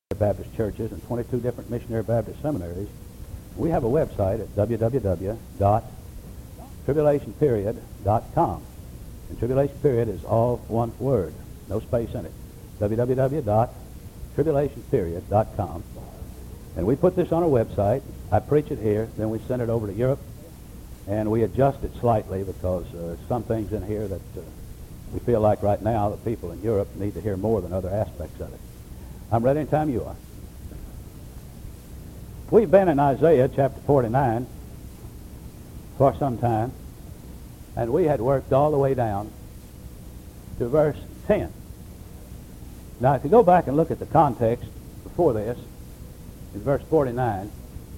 Baptist churches and 22 different missionary Baptist seminaries. We have a website at www.tribulationperiod.com. And tribulation period is all one word, no space in it. www.tribulationperiod.com. And we put this on our website. I preach it here, then we send it over to Europe, and we adjust it slightly because some things in here that we feel like right now the people in Europe need to hear more than other aspects of it. I'm ready anytime you are. We've been in Isaiah chapter 49 for some time, and we had worked all the way down to verse 10. Now, if you go back and look at the context before this, in verse 49,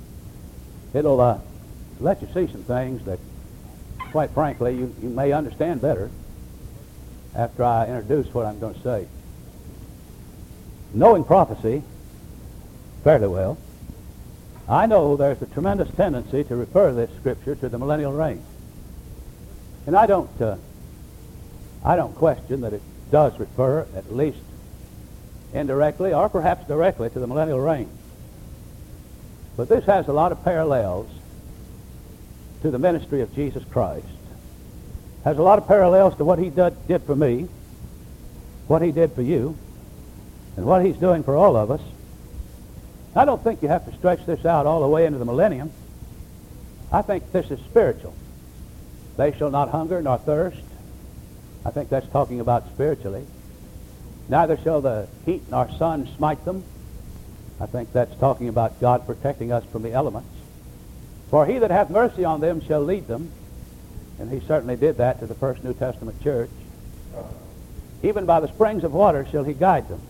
it'll let you see some things that, quite frankly, you may understand better after I introduce what I'm going to say. Knowing prophecy fairly well, I know there's a tremendous tendency to refer this scripture to the millennial reign. And I don't question that it does refer, at least indirectly or perhaps directly, to the millennial reign. But this has a lot of parallels to the ministry of Jesus Christ. Has a lot of parallels to what he did for me, what he did for you, and what he's doing for all of us. I don't think you have to stretch this out all the way into the millennium. I think this is spiritual. They shall not hunger nor thirst. I think that's talking about spiritually. Neither shall the heat nor sun smite them. I think that's talking about God protecting us from the elements. For he that hath mercy on them shall lead them. And he certainly did that to the first New Testament church. Even by the springs of water shall he guide them.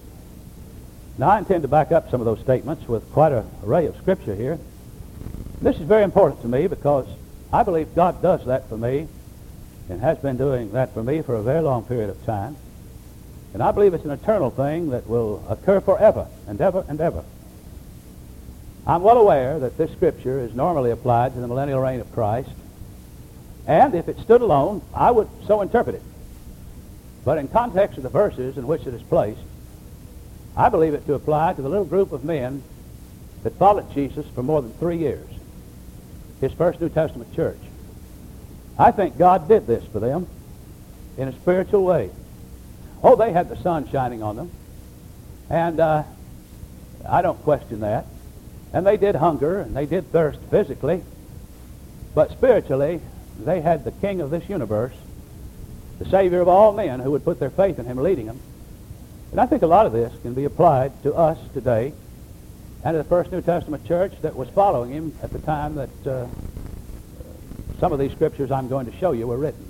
Now, I intend to back up some of those statements with quite an array of scripture here. This is very important to me because I believe God does that for me and has been doing that for me for a very long period of time. And I believe it's an eternal thing that will occur forever and ever and ever. I'm well aware that this scripture is normally applied to the millennial reign of Christ, and if it stood alone, I would so interpret it. But in context of the verses in which it is placed, I believe it to apply to the little group of men that followed Jesus for more than 3 years, his first New Testament church. I think God did this for them in a spiritual way. Oh, they had the sun shining on them, and I don't question that. And they did hunger, and they did thirst physically, but spiritually, they had the King of this universe, the Savior of all men, who would put their faith in him leading them. And I think a lot of this can be applied to us today and to the first New Testament church that was following him at the time that some of these scriptures I'm going to show you were written.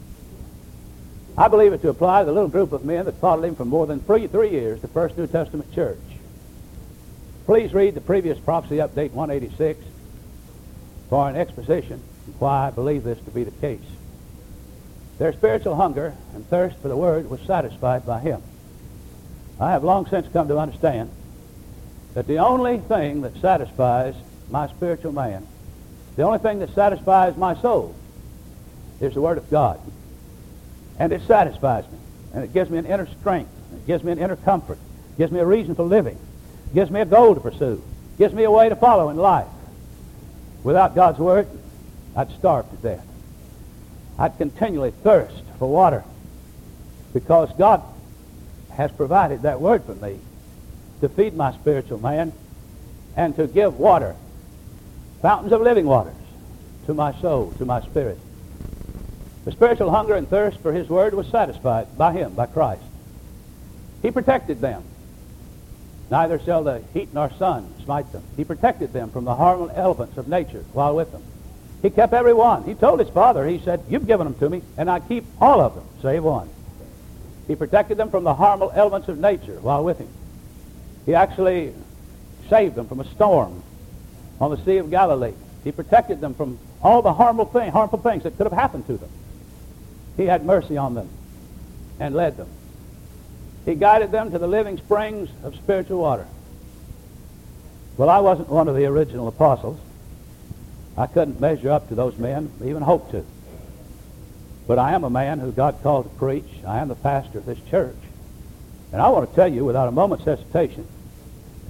I believe it to apply to the little group of men that followed him for more than 3 years, the first New Testament church. Please read the previous prophecy update 186 for an exposition of why I believe this to be the case. Their spiritual hunger and thirst for the Word was satisfied by him. I have long since come to understand that the only thing that satisfies my spiritual man, the only thing that satisfies my soul, is the Word of God. And it satisfies me. And it gives me an inner strength. It gives me an inner comfort. It gives me a reason for living. It gives me a goal to pursue. It gives me a way to follow in life. Without God's Word, I'd starve to death. I'd continually thirst for water because God has provided that Word for me to feed my spiritual man and to give water, fountains of living waters, to my soul, to my spirit. The spiritual hunger and thirst for his Word was satisfied by him, by Christ. He protected them. Neither shall the heat nor sun smite them. He protected them from the harmful elements of nature while with them. He kept every one. He told his Father, he said, you've given them to me, and I keep all of them, save one. He protected them from the harmful elements of nature while with him. He actually saved them from a storm on the Sea of Galilee. He protected them from all the harmful things that could have happened to them. He had mercy on them and led them. He guided them to the living springs of spiritual water. Well, I wasn't one of the original apostles. I couldn't measure up to those men, even hope to. But I am a man who God called to preach. I am the pastor of this church. And I want to tell you without a moment's hesitation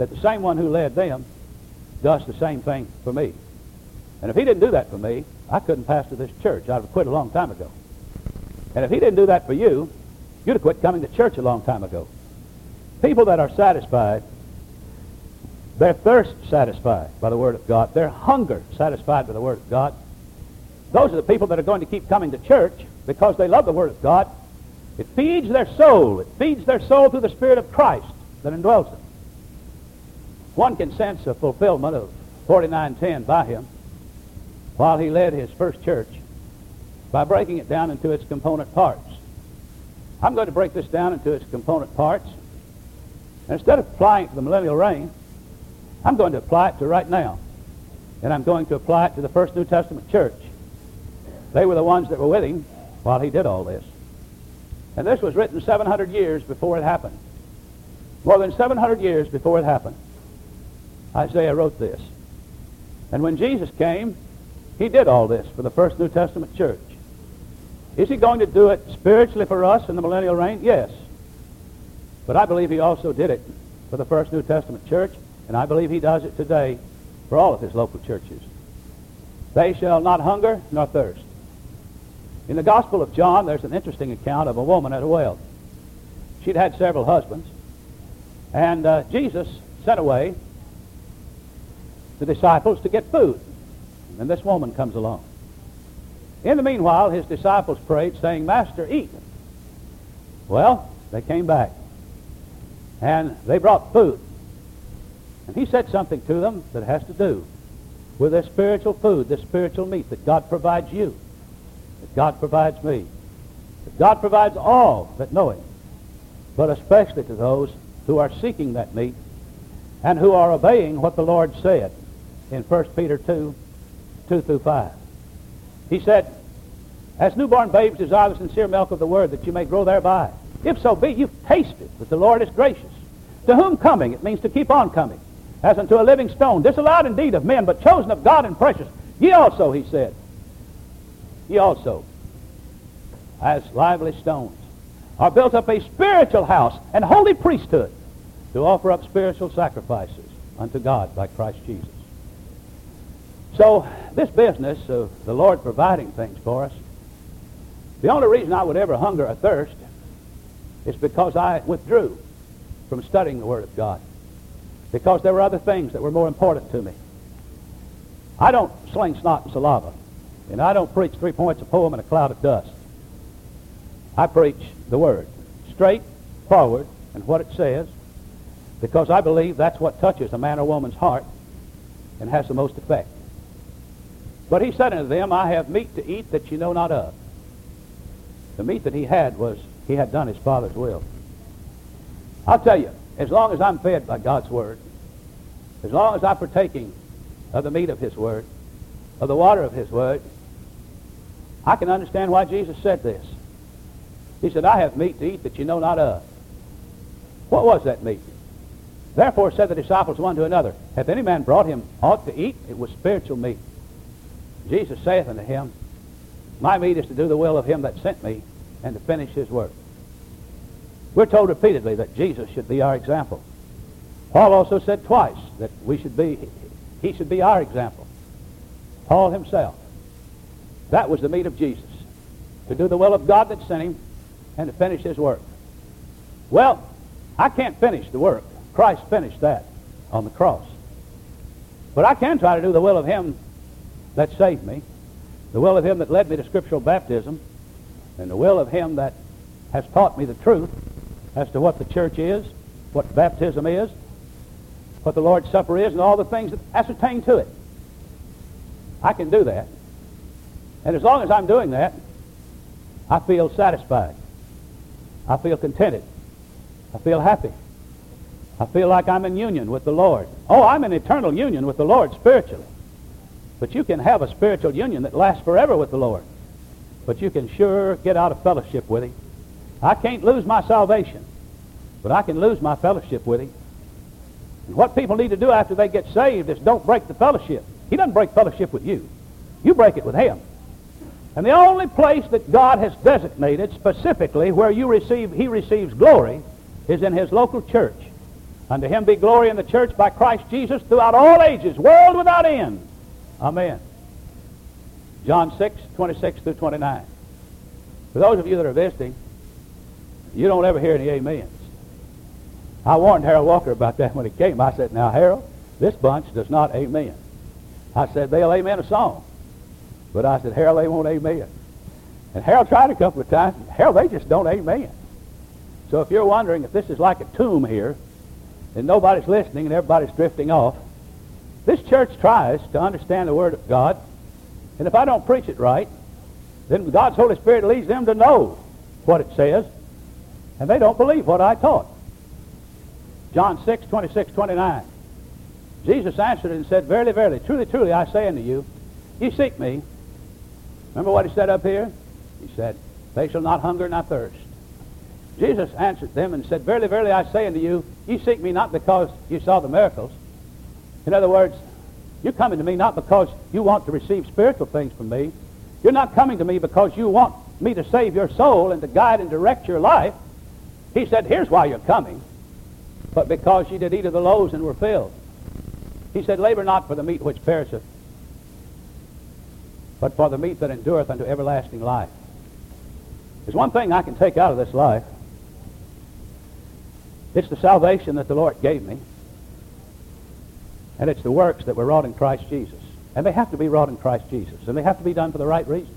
that the same one who led them does the same thing for me. And if he didn't do that for me, I couldn't pastor this church. I'd have quit a long time ago. And if he didn't do that for you, you'd have quit coming to church a long time ago. People that are satisfied, their thirst satisfied by the Word of God, their hunger satisfied by the Word of God, those are the people that are going to keep coming to church because they love the Word of God. It feeds their soul. It feeds their soul through the Spirit of Christ that indwells them. One can sense a fulfillment of 49:10 by him while he led his first church by breaking it down into its component parts. I'm going to break this down into its component parts. And instead of applying it to the millennial reign, I'm going to apply it to right now. And I'm going to apply it to the first New Testament church. They were the ones that were with him while he did all this. And this was written 700 years before it happened. More than 700 years before it happened. Isaiah wrote this. And when Jesus came, he did all this for the first New Testament church. Is he going to do it spiritually for us in the millennial reign? Yes. But I believe he also did it for the first New Testament church, and I believe he does it today for all of his local churches. They shall not hunger nor thirst. In the Gospel of John, there's an interesting account of a woman at a well. She'd had several husbands, and Jesus sent away the disciples to get food. And this woman comes along. In the meanwhile, his disciples prayed, saying, Master, eat. Well, they came back, and they brought food. And he said something to them that has to do with this spiritual food, this spiritual meat that God provides you, that God provides me, that God provides all that know him, but especially to those who are seeking that meat and who are obeying what the Lord said in 1 Peter 2:2-5. He said, as newborn babes desire the sincere milk of the word, that you may grow thereby. If so be, you've tasted that the Lord is gracious. To whom coming, it means to keep on coming, as unto a living stone, disallowed indeed of men, but chosen of God and precious. Ye also, he said, ye also, as lively stones, are built up a spiritual house and holy priesthood to offer up spiritual sacrifices unto God by Christ Jesus. So, this business of the Lord providing things for us, the only reason I would ever hunger or thirst is because I withdrew from studying the Word of God, because there were other things that were more important to me. I don't sling snot and saliva, and I don't preach 3 points, a poem, and a cloud of dust. I preach the Word, straight forward, and what it says, because I believe that's what touches a man or woman's heart and has the most effect. But he said unto them, I have meat to eat that you know not of. The meat that he had was, he had done his Father's will. I'll tell you, as long as I'm fed by God's Word, as long as I'm partaking of the meat of his Word, of the water of his Word, I can understand why Jesus said this. He said, I have meat to eat that you know not of. What was that meat? Therefore said the disciples one to another, hath any man brought him aught to eat? It was spiritual meat. Jesus saith unto him, my meat is to do the will of him that sent me and to finish his work. We're told repeatedly that Jesus should be our example. Paul also said twice that he should be our example. Paul himself. That was the meat of Jesus, to do the will of God that sent him and to finish his work. Well, I can't finish the work. Christ finished that on the cross. But I can try to do the will of him that saved me, the will of him that led me to scriptural baptism, and the will of him that has taught me the truth as to what the church is, what baptism is, what the Lord's Supper is, and all the things that ascertain to it. I can do that. And as long as I'm doing that, I feel satisfied. I feel contented. I feel happy. I feel like I'm in union with the Lord. Oh, I'm in eternal union with the Lord spiritually. But you can have a spiritual union that lasts forever with the Lord. But you can sure get out of fellowship with him. I can't lose my salvation, but I can lose my fellowship with him. And what people need to do after they get saved is don't break the fellowship. He doesn't break fellowship with you. You break it with him. And the only place that God has designated specifically where he receives glory is in his local church. Unto him be glory in the church by Christ Jesus throughout all ages, world without end. Amen. John 6, 26 through 29. For those of you that are visiting, you don't ever hear any amens. I warned Harold Walker about that when he came. I said, now, Harold, this bunch does not amen. I said, they'll amen a song. But I said, Harold, they won't amen. And Harold tried a couple of times. Harold, they just don't amen. So if you're wondering if this is like a tomb here, and nobody's listening and everybody's drifting off, this church tries to understand the Word of God. And if I don't preach it right, then God's Holy Spirit leads them to know what it says, and they don't believe what I taught. John 6, 26, 29. Jesus answered and said, Verily, verily, truly, truly, I say unto you, ye seek me. Remember what he said up here? He said, they shall not hunger nor thirst. Jesus answered them and said, Verily, verily, I say unto you, ye seek me not because you saw the miracles. In other words, you're coming to me not because you want to receive spiritual things from me. You're not coming to me because you want me to save your soul and to guide and direct your life. He said, here's why you're coming. But because ye did eat of the loaves and were filled. He said, labor not for the meat which perisheth, but for the meat that endureth unto everlasting life. There's one thing I can take out of this life. It's the salvation that the Lord gave me. And it's the works that were wrought in Christ Jesus. And they have to be wrought in Christ Jesus. And they have to be done for the right reason.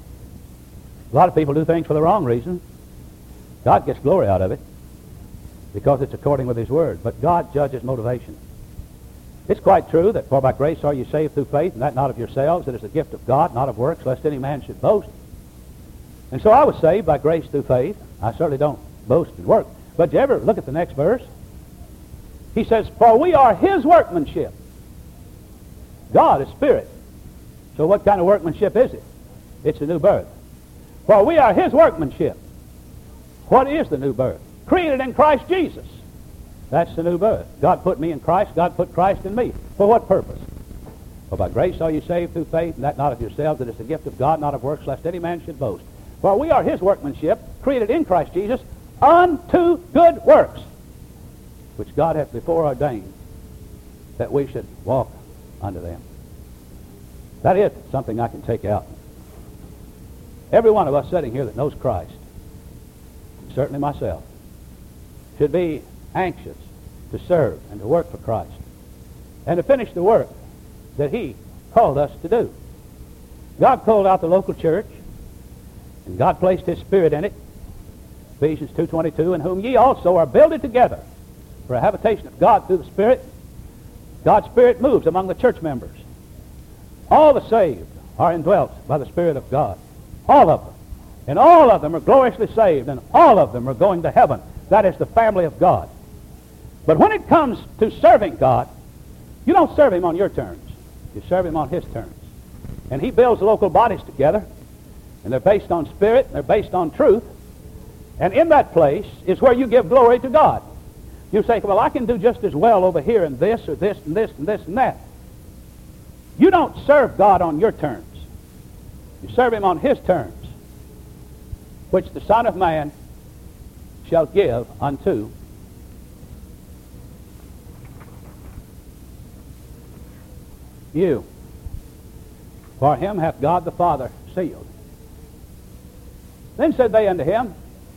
A lot of people do things for the wrong reason. God gets glory out of it because it's according with His Word. But God judges motivation. It's quite true that for by grace are you saved through faith, and that not of yourselves. It is the gift of God, not of works, lest any man should boast. And so I was saved by grace through faith. I certainly don't boast in work. But you ever look at the next verse? He says, for we are His workmanship. God is spirit. So what kind of workmanship is it? It's a new birth. For we are His workmanship. What is the new birth? Created in Christ Jesus. That's the new birth. God put me in Christ. God put Christ in me. For what purpose? For by grace are you saved through faith, and that not of yourselves. It is the gift of God, not of works, lest any man should boast. For we are His workmanship, created in Christ Jesus, unto good works, which God hath before ordained that we should walk unto them. That is something I can take out. Every one of us sitting here that knows Christ, certainly myself, should be anxious to serve and to work for Christ and to finish the work that He called us to do. God called out the local church, and God placed His Spirit in it. Ephesians 2:22, in whom ye also are builded together for a habitation of God through the Spirit. God's Spirit moves among the church members. All the saved are indwelt by the Spirit of God. All of them. And all of them are gloriously saved, and all of them are going to heaven. That is the family of God. But when it comes to serving God, you don't serve Him on your terms. You serve Him on His terms. And He builds local bodies together, and they're based on spirit, and they're based on truth. And in that place is where you give glory to God. You say, well, I can do just as well over here in this or this and this and this and that. You don't serve God on your terms. You serve Him on His terms, which the Son of Man shall give unto you. For Him hath God the Father sealed. Then said they unto Him,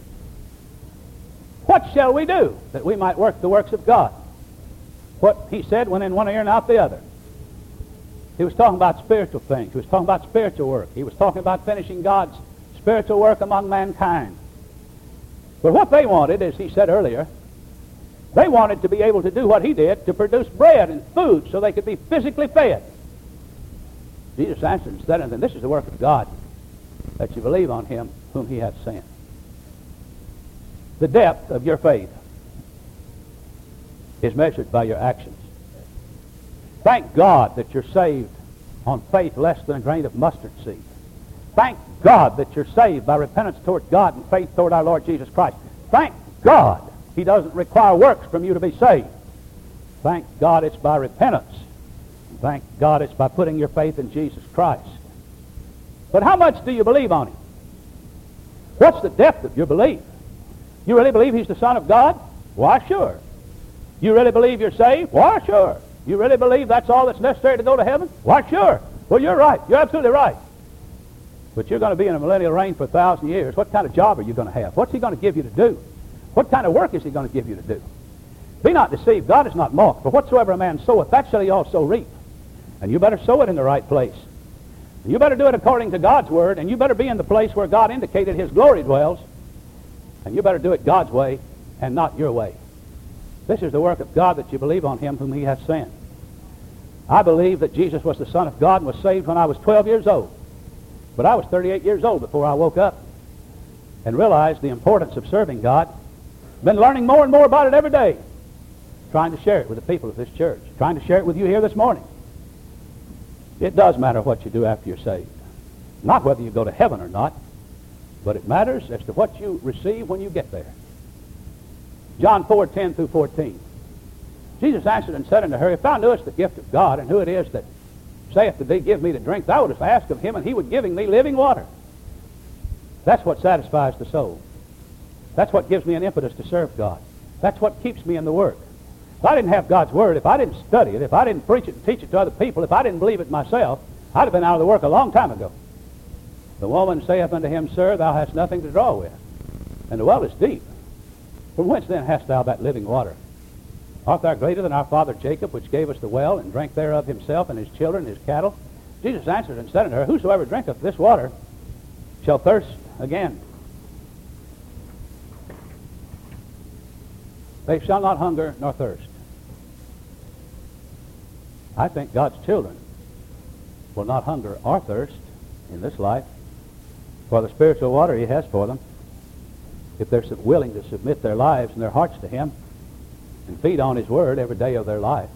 what shall we do that we might work the works of God? What He said went in one ear and out the other. He was talking about spiritual things. He was talking about spiritual work. He was talking about finishing God's spiritual work among mankind. But what they wanted, as he said earlier, they wanted to be able to do what He did, to produce bread and food so they could be physically fed. Jesus answered and said unto them, this is the work of God, that you believe on Him whom He hath sent. The depth of your faith is measured by your actions. Thank God that you're saved on faith less than a grain of mustard seed. Thank God that you're saved by repentance toward God and faith toward our Lord Jesus Christ. Thank God He doesn't require works from you to be saved. Thank God it's by repentance. Thank God it's by putting your faith in Jesus Christ. But how much do you believe on Him? What's the depth of your belief? You really believe He's the Son of God? Why, sure. You really believe you're saved? Why, sure. You really believe that's all that's necessary to go to heaven? Why, sure. Well, you're right. You're absolutely right. But you're going to be in a millennial reign for 1,000 years. What kind of job are you going to have? What's he going to give you to do? What kind of work is he going to give you to do? Be not deceived. God is not mocked. For whatsoever a man soweth, that shall he also reap. And you better sow it in the right place. You better do it according to God's word, and you better be in the place where God indicated his glory dwells. And you better do it God's way and not your way. This is the work of God, that you believe on him whom he hath sent. I believe that Jesus was the Son of God and was saved when I was 12 years old. But I was 38 years old before I woke up and realized the importance of serving God. Been learning more and more about it every day. Trying to share it with the people of this church. Trying to share it with you here this morning. It does matter what you do after you're saved. Not whether you go to heaven or not, but it matters as to what you receive when you get there. John 4:10 through 14. Jesus answered and said unto her, If thou knewest the gift of God, and who it is that saith to thee, Give me to drink, thou wouldst ask of him, and he would give me living water. That's what satisfies the soul. That's what gives me an impetus to serve God. That's what keeps me in the work. If I didn't have God's word, if I didn't study it, if I didn't preach it and teach it to other people, if I didn't believe it myself, I'd have been out of the work a long time ago. The woman saith unto him, Sir, thou hast nothing to draw with, and the well is deep. From whence then hast thou that living water? Art thou greater than our father Jacob, which gave us the well, and drank thereof himself and his children and his cattle? Jesus answered and said unto her, Whosoever drinketh this water shall thirst again. They shall not hunger nor thirst. I think God's children will not hunger or thirst in this life for the spiritual water he has for them, if they're willing to submit their lives and their hearts to him and feed on his word every day of their life.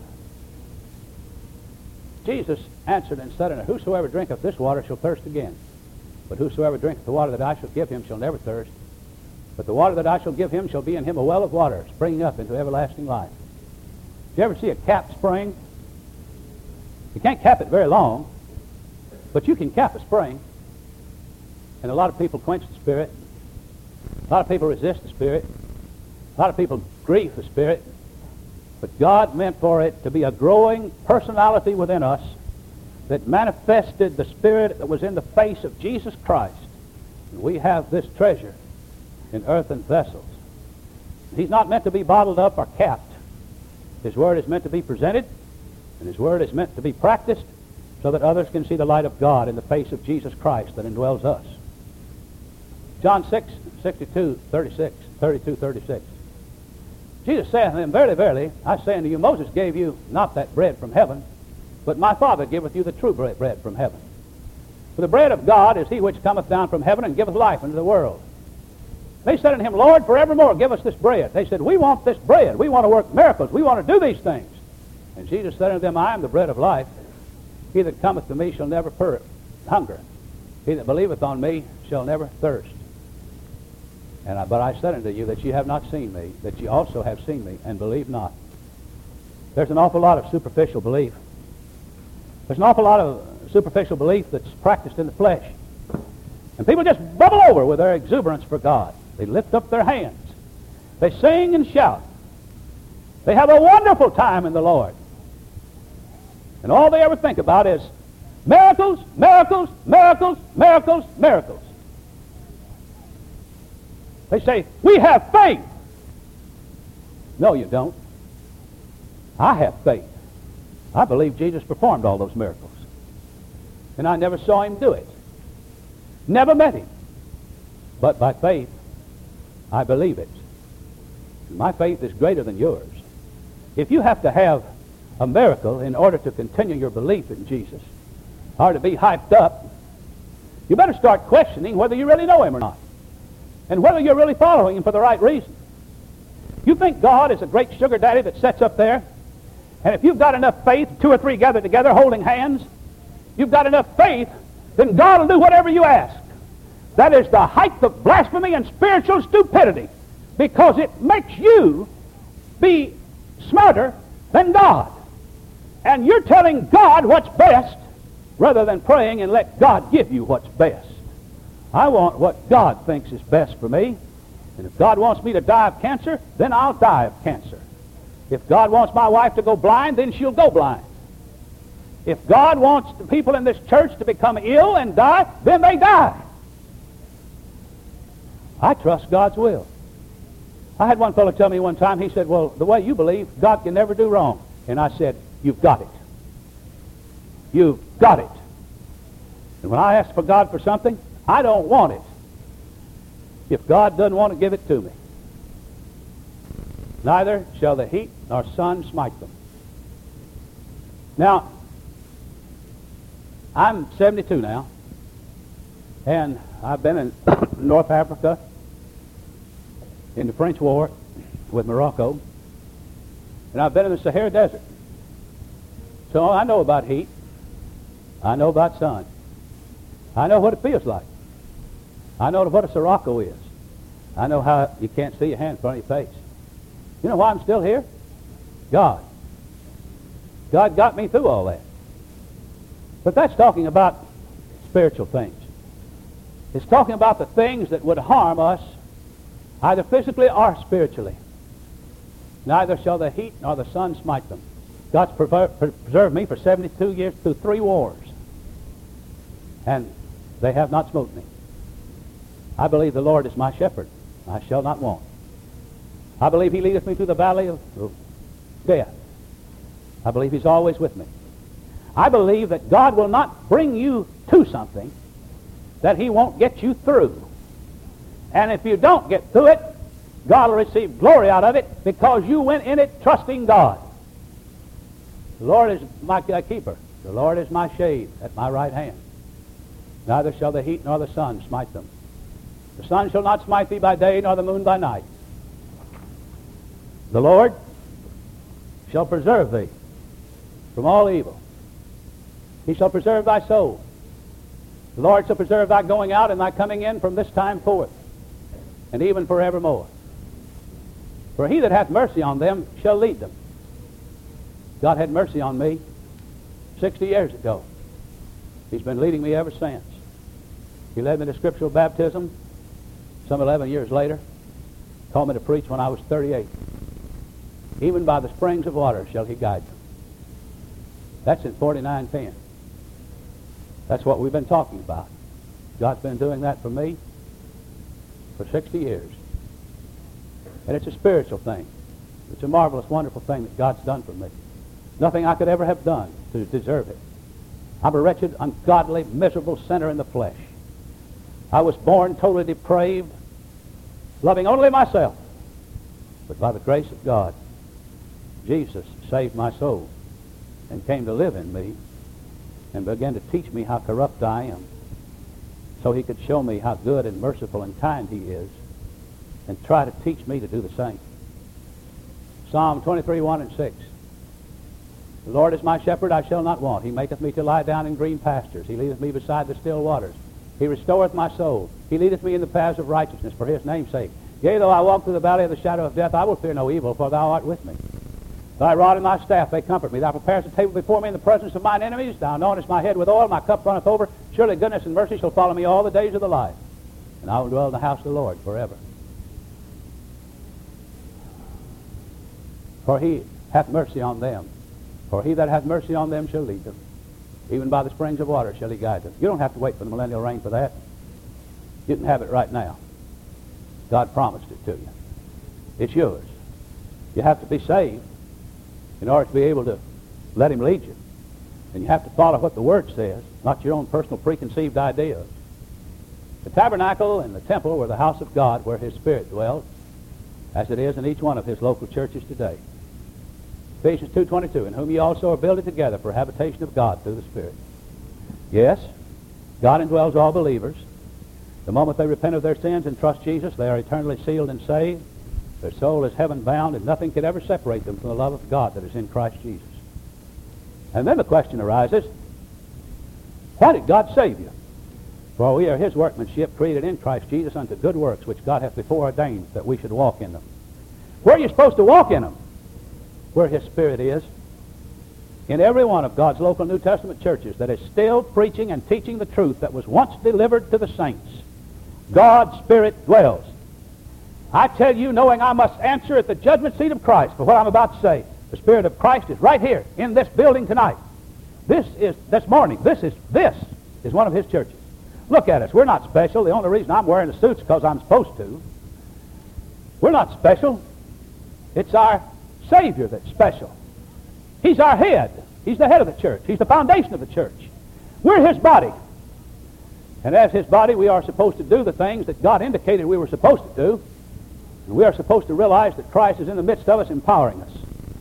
Jesus answered and said unto her, Whosoever drinketh this water shall thirst again. But whosoever drinketh the water that I shall give him shall never thirst. But the water that I shall give him shall be in him a well of water, springing up into everlasting life. Did you ever see a cap spring? You can't cap it very long, but you can cap a spring. And a lot of people quench the Spirit. A lot of people resist the Spirit. A lot of people grieve the Spirit. But God meant for it to be a growing personality within us that manifested the Spirit that was in the face of Jesus Christ. And we have this treasure in earthen vessels. He's not meant to be bottled up or capped. His word is meant to be presented, and his word is meant to be practiced so that others can see the light of God in the face of Jesus Christ that indwells us. John 6:32, 36. Jesus saith unto them, Verily, verily, I say unto you, Moses gave you not that bread from heaven, but my Father giveth you the true bread from heaven. For the bread of God is he which cometh down from heaven and giveth life unto the world. They said unto him, Lord, forevermore give us this bread. They said, We want this bread. We want to work miracles. We want to do these things. And Jesus said unto them, I am the bread of life. He that cometh to me shall never hunger. He that believeth on me shall never thirst. But I said unto you that ye have not seen me, that ye also have seen me, and believe not. There's an awful lot of superficial belief. There's an awful lot of superficial belief that's practiced in the flesh. And people just bubble over with their exuberance for God. They lift up their hands. They sing and shout. They have a wonderful time in the Lord. And all they ever think about is miracles, miracles, miracles, miracles, miracles. They say, we have faith. No, you don't. I have faith. I believe Jesus performed all those miracles. And I never saw him do it. Never met him. But by faith, I believe it. My faith is greater than yours. If you have to have a miracle in order to continue your belief in Jesus, or to be hyped up, you better start questioning whether you really know him or not, and whether you're really following him for the right reason. You think God is a great sugar daddy that sits up there, and if you've got enough faith, 2 or 3 gathered together holding hands, you've got enough faith, then God will do whatever you ask. That is the height of blasphemy and spiritual stupidity, because it makes you be smarter than God. And you're telling God what's best rather than praying and let God give you what's best. I want what God thinks is best for me. And if God wants me to die of cancer, then I'll die of cancer. If God wants my wife to go blind, then she'll go blind. If God wants the people in this church to become ill and die, then they die. I trust God's will. I had one fellow tell me one time, he said, well, the way you believe, God can never do wrong. And I said, you've got it. You've got it. And when I ask for God for something, I don't want it if God doesn't want to give it to me. Neither shall the heat nor sun smite them. Now, I'm 72 now, and I've been in North Africa in the French War with Morocco, and I've been in the Sahara Desert. So I know about heat. I know about sun. I know what it feels like. I know what a sirocco is. I know how you can't see your hand in front of your face. You know why I'm still here? God. God got me through all that. But that's talking about spiritual things. It's talking about the things that would harm us, either physically or spiritually. Neither shall the heat nor the sun smite them. God's preserved me for 72 years through 3 wars. And they have not smote me. I believe the Lord is my shepherd. I shall not want. I believe he leadeth me through the valley of death. I believe he's always with me. I believe that God will not bring you to something that he won't get you through. And if you don't get through it, God will receive glory out of it because you went in it trusting God. The Lord is my keeper. The Lord is my shade at my right hand. Neither shall the heat nor the sun smite them. The sun shall not smite thee by day, nor the moon by night. The Lord shall preserve thee from all evil. He shall preserve thy soul. The Lord shall preserve thy going out and thy coming in from this time forth, and even forevermore. For he that hath mercy on them shall lead them. God had mercy on me 60 years ago. He's been leading me ever since. He led me to scriptural baptism some 11 years later. Called me to preach when I was 38. Even by the springs of water shall he guide them. That's in 49:10. That's what we've been talking about. God's been doing that for me for 60 years. And it's a spiritual thing. It's a marvelous, wonderful thing that God's done for me. Nothing I could ever have done to deserve it. I'm a wretched, ungodly, miserable sinner in the flesh. I was born totally depraved, loving only myself. But by the grace of God, Jesus saved my soul and came to live in me and began to teach me how corrupt I am so he could show me how good and merciful and kind he is and try to teach me to do the same. Psalm 23:1 and 6. The Lord is my shepherd, I shall not want. He maketh me to lie down in green pastures. He leadeth me beside the still waters. He restoreth my soul. He leadeth me in the paths of righteousness for his name's sake. Yea, though I walk through the valley of the shadow of death, I will fear no evil, for thou art with me. Thy rod and thy staff, they comfort me. Thou preparest a table before me in the presence of mine enemies. Thou anointest my head with oil, my cup runneth over. Surely goodness and mercy shall follow me all the days of the life, and I will dwell in the house of the Lord forever. For he hath mercy on them. For he that hath mercy on them shall lead them. Even by the springs of water shall he guide them. You don't have to wait for the millennial reign for that. You can have it right now. God promised it to you. It's yours. You have to be saved in order to be able to let him lead you. And you have to follow what the Word says, not your own personal preconceived ideas. The tabernacle and the temple were the house of God where his Spirit dwelled, as it is in each one of his local churches today. Ephesians 2:22, in whom ye also are builded together for habitation of God through the Spirit. Yes, God indwells all believers. The moment they repent of their sins and trust Jesus, they are eternally sealed and saved. Their soul is heaven-bound, and nothing can ever separate them from the love of God that is in Christ Jesus. And then the question arises, why did God save you? For we are his workmanship, created in Christ Jesus unto good works, which God hath before ordained that we should walk in them. Where are you supposed to walk in them? Where his Spirit is. In every one of God's local New Testament churches that is still preaching and teaching the truth that was once delivered to the saints, God's Spirit dwells. I tell you, knowing I must answer at the judgment seat of Christ for what I'm about to say, the Spirit of Christ is right here in this building tonight. This morning. This is one of His churches. Look at us. We're not special. The only reason I'm wearing the suit's because I'm supposed to. We're not special. It's our Savior that's special. He's our head. He's the head of the church. He's the foundation of the church. We're His body. And as His body, we are supposed to do the things that God indicated we were supposed to do. And we are supposed to realize that Christ is in the midst of us, empowering us.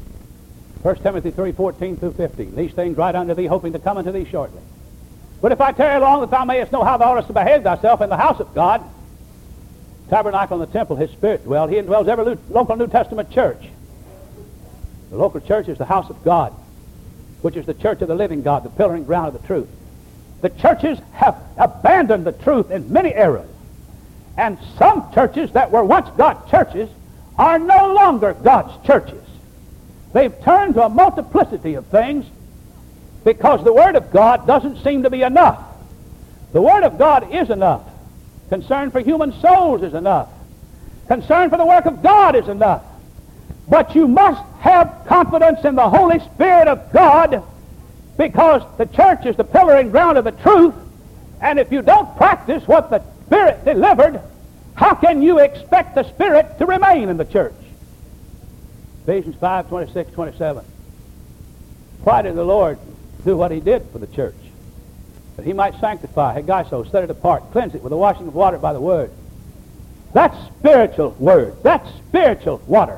1 Timothy 3:14 through 15. These things write unto thee, hoping to come unto thee shortly. But if I tarry long, that thou mayest know how thou oughtest to behave thyself in the house of God, tabernacle and the temple, His Spirit dwell. He indwells every local New Testament church. The local church is the house of God, which is the church of the living God, the pillar and ground of the truth. The churches have abandoned the truth in many areas. And some churches that were once God's churches are no longer God's churches. They've turned to a multiplicity of things because the Word of God doesn't seem to be enough. The Word of God is enough. Concern for human souls is enough. Concern for the work of God is enough. But you must have confidence in the Holy Spirit of God, because the church is the pillar and ground of the truth, and if you don't practice what the Spirit delivered, how can you expect the Spirit to remain in the church? Ephesians 5:26-27. Why did the Lord do what He did for the church? That He might sanctify, hagaiso, set it apart, cleanse it with the washing of water by the Word. That's spiritual Word. That's spiritual water.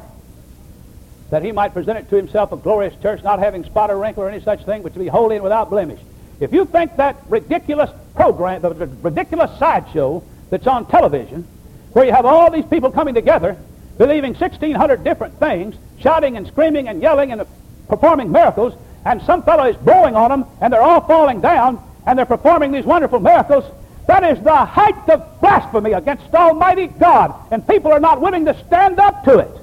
That He might present it to Himself a glorious church, not having spot or wrinkle or any such thing, but to be holy and without blemish. If you think that ridiculous program, the ridiculous sideshow that's on television, where you have all these people coming together, believing 1,600 different things, shouting and screaming and yelling and performing miracles, and some fellow is blowing on them, and they're all falling down, and they're performing these wonderful miracles, that is the height of blasphemy against Almighty God, and people are not willing to stand up to it.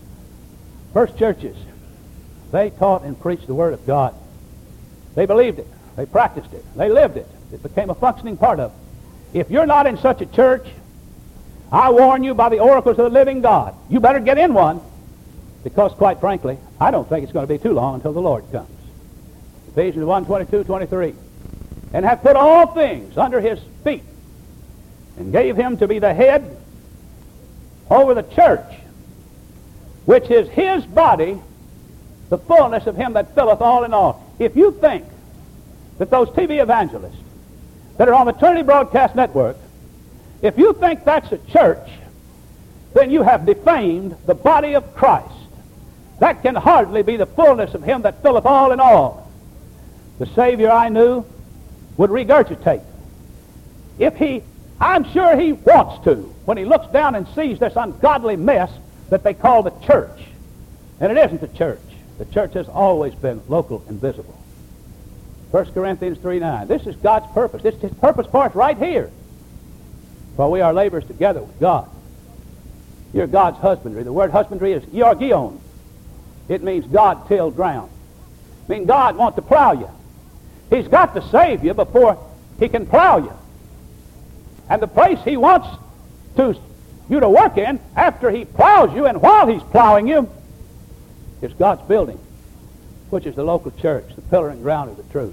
First churches, they taught and preached the Word of God. They believed it. They practiced it. They lived it. It became a functioning part of it. If you're not in such a church, I warn you by the oracles of the living God, you better get in one, because quite frankly, I don't think it's going to be too long until the Lord comes. Ephesians 1:22-23. And hath put all things under His feet, and gave Him to be the head over the church, which is His body, the fullness of Him that filleth all in all. If you think that those TV evangelists that are on the Trinity Broadcast Network, if you think that's a church, then you have defamed the body of Christ. That can hardly be the fullness of Him that filleth all in all. The Savior I knew would regurgitate. I'm sure He wants to, when He looks down and sees this ungodly mess that they call the church. And it isn't the church. The church has always been local and visible. 1 Corinthians 3:9. This is God's purpose. This is His purpose for us right here. For we are laborers together with God. You're God's husbandry. The word husbandry is iorgion. It means God-tilled ground. I mean, God wants to plow you. He's got to save you before He can plow you. And the place He wants you to work in after He plows you and while He's plowing you is God's building, which is the local church, the pillar and ground of the truth.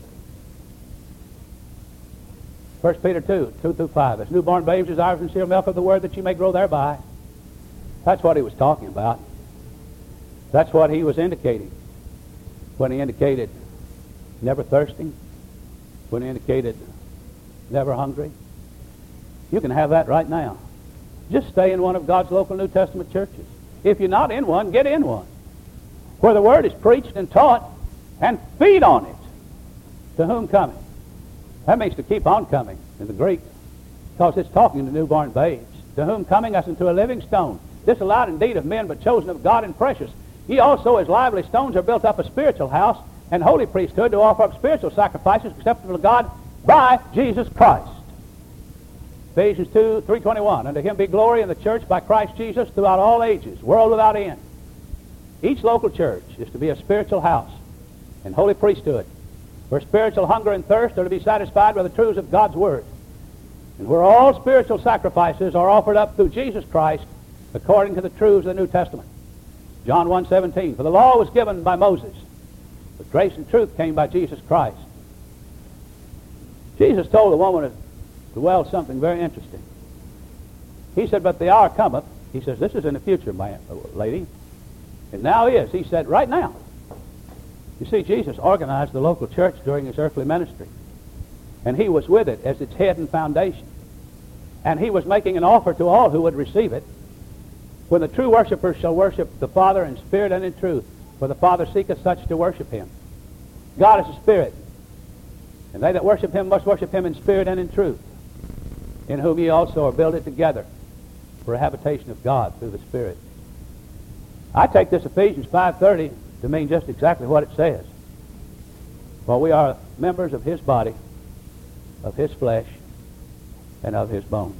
1 Peter 2:2-5. As newborn babes desire sincere milk of the word, that you may grow thereby. That's what he was talking about. That's what he was indicating when he indicated never thirsting, when he indicated never hungry. You can have that right now. Just stay in one of God's local New Testament churches. If you're not in one, get in one, where the Word is preached and taught, and feed on it. To whom coming? That means to keep on coming in the Greek, because it's talking to newborn babes. To whom coming as unto a living stone, disallowed indeed of men, but chosen of God and precious. Ye also as lively stones are built up a spiritual house and holy priesthood, to offer up spiritual sacrifices acceptable to God by Jesus Christ. Ephesians 2:3-21. Unto Him be glory in the church by Christ Jesus throughout all ages, world without end. Each local church is to be a spiritual house and holy priesthood, where spiritual hunger and thirst are to be satisfied by the truths of God's Word, and where all spiritual sacrifices are offered up through Jesus Christ according to the truths of the New Testament. John 1:17, for the law was given by Moses, but grace and truth came by Jesus Christ. Jesus told the woman at the well something very interesting. He said, but the hour cometh. He says, this is in the future, my lady. And now is. He said, right now. You see, Jesus organized the local church during his earthly ministry. And he was with it as its head and foundation. And he was making an offer to all who would receive it. When the true worshipers shall worship the Father in spirit and in truth, for the Father seeketh such to worship him. God is a spirit, and they that worship him must worship him in spirit and in truth, in whom ye also are builded together for a habitation of God through the Spirit. I take this Ephesians 5:30 to mean just exactly what it says. For we are members of his body, of his flesh, and of his bones.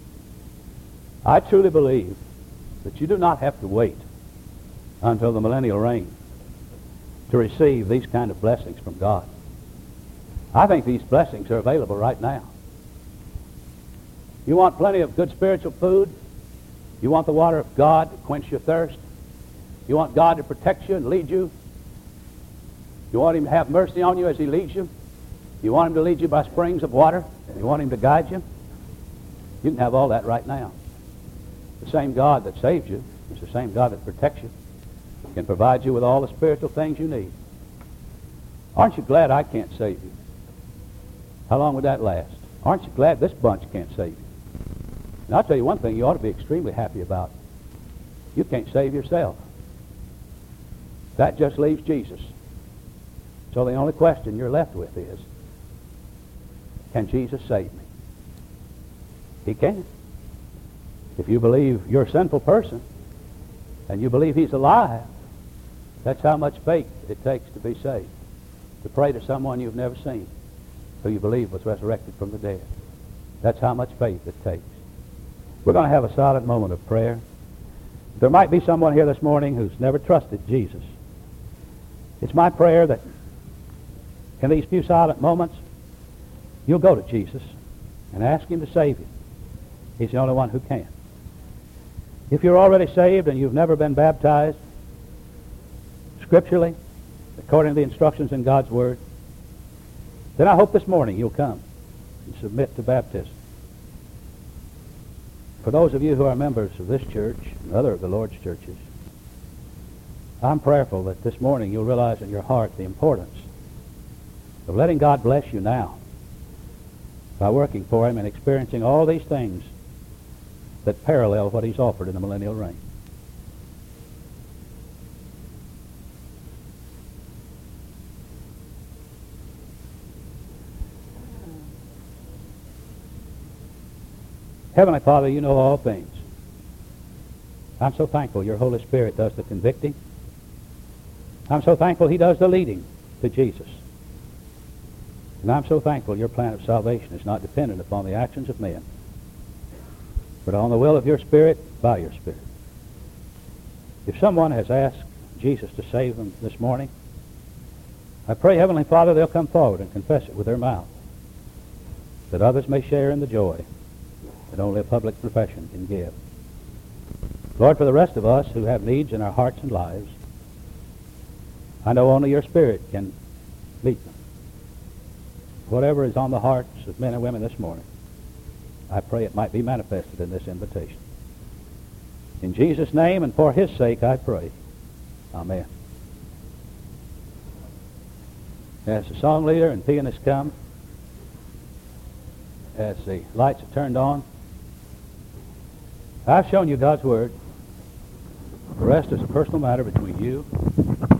I truly believe that you do not have to wait until the millennial reign to receive these kind of blessings from God. I think these blessings are available right now. You want plenty of good spiritual food? You want the water of God to quench your thirst? You want God to protect you and lead you? You want him to have mercy on you as he leads you? You want him to lead you by springs of water? You want him to guide you? You can have all that right now. The same God that saved you is the same God that protects you, can provide you with all the spiritual things you need. Aren't you glad I can't save you? How long would that last? Aren't you glad this bunch can't save you? And I'll tell you one thing you ought to be extremely happy about. You can't save yourself. That just leaves Jesus. So the only question you're left with is, can Jesus save me? He can. If you believe you're a sinful person and you believe he's alive, that's how much faith it takes to be saved. To pray to someone you've never seen, who you believe was resurrected from the dead. That's how much faith it takes. We're going to have a silent moment of prayer. There might be someone here this morning who's never trusted Jesus. It's my prayer that in these few silent moments, you'll go to Jesus and ask him to save you. He's the only one who can. If you're already saved and you've never been baptized scripturally, according to the instructions in God's Word, then I hope this morning you'll come and submit to baptism. For those of you who are members of this church and other of the Lord's churches, I'm prayerful that this morning you'll realize in your heart the importance of letting God bless you now by working for him and experiencing all these things that parallel what he's offered in the millennial reign. Heavenly Father, you know all things. I'm so thankful your Holy Spirit does the convicting. I'm so thankful he does the leading to Jesus. And I'm so thankful your plan of salvation is not dependent upon the actions of men, but on the will of your Spirit, by your Spirit. If someone has asked Jesus to save them this morning, I pray, Heavenly Father, they'll come forward and confess it with their mouth, that others may share in the joy that only a public profession can give. Lord, for the rest of us who have needs in our hearts and lives, I know only your Spirit can meet them. Whatever is on the hearts of men and women this morning, I pray it might be manifested in this invitation. In Jesus' name and for his sake I pray. Amen. As the song leader and pianist come, as the lights are turned on, I've shown you God's Word. The rest is a personal matter between you